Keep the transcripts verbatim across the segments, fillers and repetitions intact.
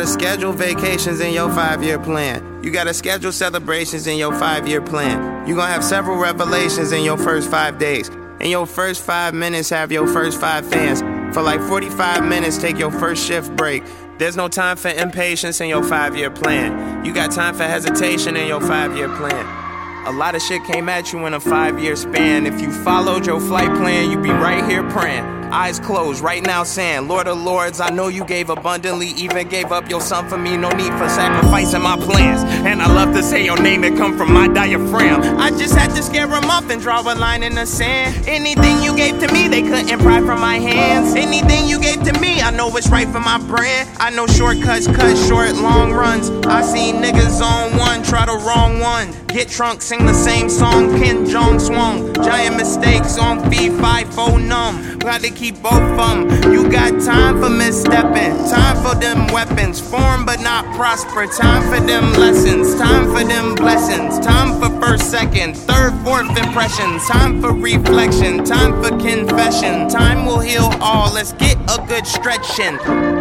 gotta schedule vacations in your five-year plan. You gotta schedule celebrations in your five-year plan. You gonna have several revelations in your first five days. In your first five minutes, have your first five fans. For like forty-five minutes, take your first shift break. There's no time for impatience in your five-year plan. You got time for hesitation in your five-year plan. A lot of shit came at you in a five-year span. If you followed your flight plan, you'd be right here praying. Eyes closed, right now saying, Lord of Lords, I know you gave abundantly, even gave up your son for me. No need for sacrificing my plans. And I love to say your name, it come from my diaphragm. I just had to scare them off and draw a line in the sand. Anything you gave to me, they couldn't pry from my hands. Anything you gave to me, I know it's right for my brand. I know shortcuts cut short, long runs. I seen niggas on one, try the wrong one. Get drunk, sing the same song, Ken Jong swung. Giant mistakes on fee, five, four numb. Gotta keep both of them. You got time for misstepping, time for them weapons. Form but not prosper, time for them lessons. Time for them blessings, time for first, second, third, fourth impressions. Time for reflection, time for confession. Time will heal all, let's get a good stretch in.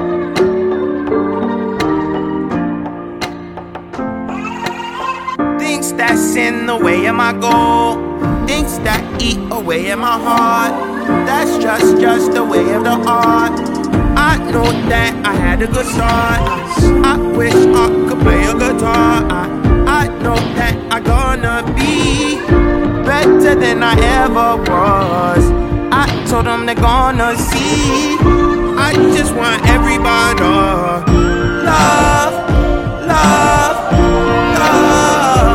That's in the way of my goal. Things that eat away at my heart. That's just, just the way of the art. I know that I had a good start. I wish I could play a guitar. I, I know that I'm gonna be better than I ever was. I told them they're gonna see. I just want everybody love, love, love.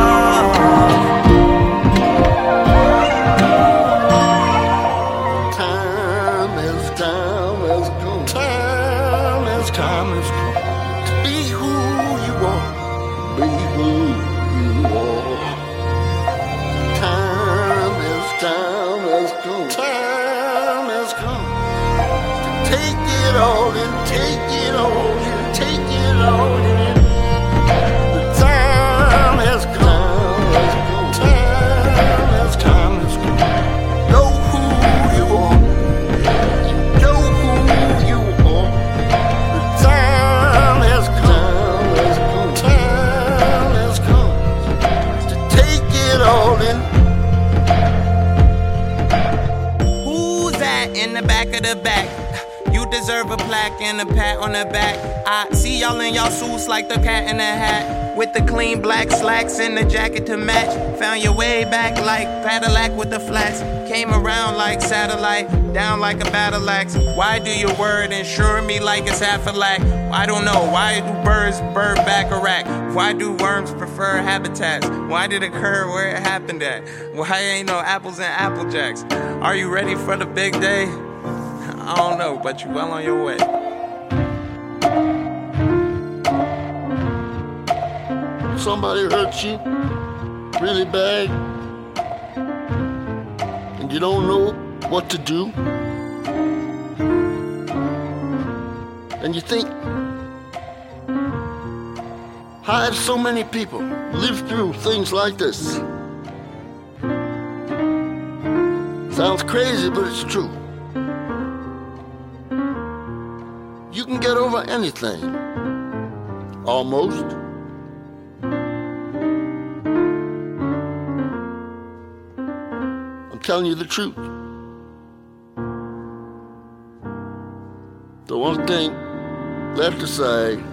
Time is come to be who you are, be who you are. Time is, time has come, time has come to take it all in, take it all in, take it all in. The time has come, time has, time has come. Know who you are. In the back of the back, you deserve a plaque and a pat on the back. I see y'all in y'all suits like the cat in the hat, with the clean black slacks and the jacket to match. Found your way back like Cadillac with the flats. Came around like satellite, down like a battle axe. Why do your word insure me like it's half a lack? I don't know. Why do birds bird baccarat? Why do worms prefer habitats? Why did it occur where it happened at? Why ain't no apples and apple jacks? Are you ready for the big day? I don't know, but you well on your way. Somebody hurt you really bad, and you don't know what to do, and you think, how have so many people lived through things like this? Sounds crazy, but it's true. You can get over anything, almost. I'm telling you the truth. The one thing left to say